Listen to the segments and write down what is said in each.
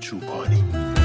چوپانی.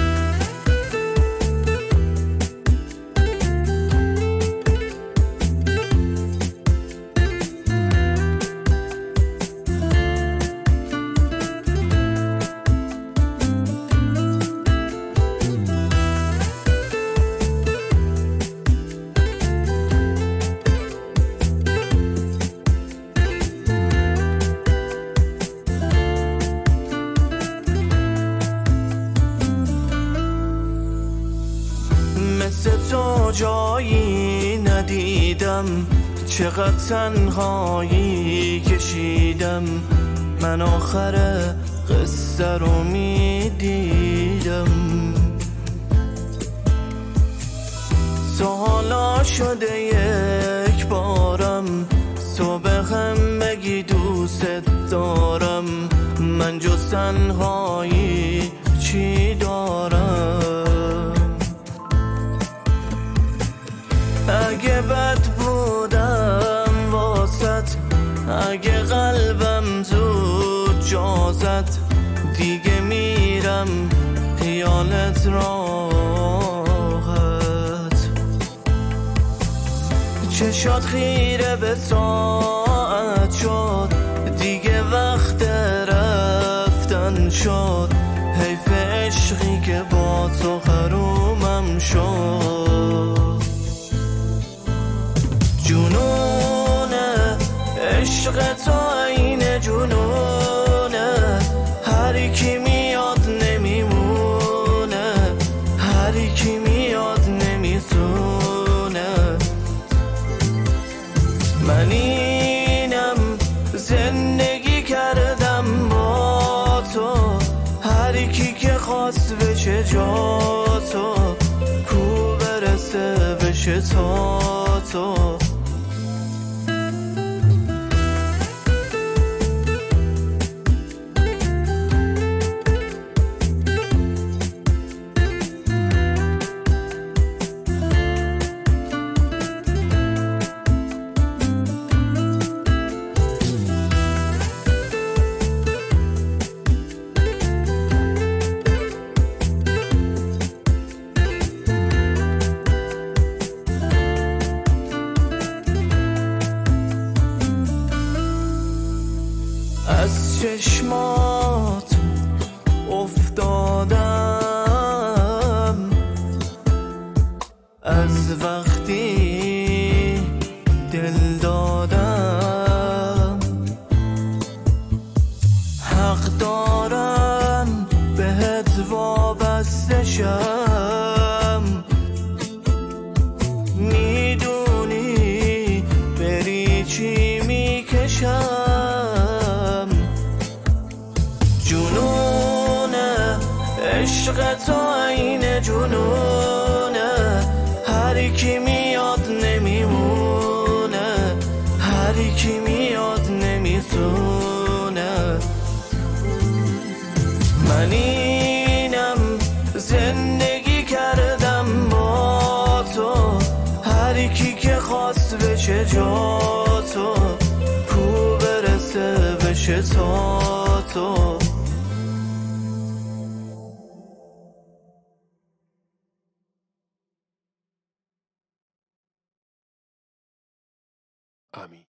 مثل تو جایی ندیدم، چقدر تنهایی کشیدم، من آخر قصه رو میدیدم. تو حالا شده یک بارم، تو به هم بگی دوست دارم، من جز تنهایی چی دارم؟ اگه بد بودم واسط، اگه قلبم زود جا زد، دیگه میرم خیالت راحت. چشات خیره به ساعت شد، دیگه وقت رفتن شد، حیف عشقی که با تو حرومم شد. جنونه عشق تو عین جنونه، هر کی میاد نمیمونه، هر کی میاد نمیسونه. من اینم زندگی کردم با تو، هر کی که خواست بشه جا تو، کو برسه بشه تا تو. از چشمات افتادم، از وقتی دل دادم، حق دارم بهت وابسته شم، میدونی بری چی میکشم. جنونه عشق تو عین جنونه، هر کی میاد نمیمونه، هر کی میاد نمیسونه. من اینم زندگی کردم با تو، هر کی که خواست بشه جا تو، کو برسه بشه تا تو. آمین.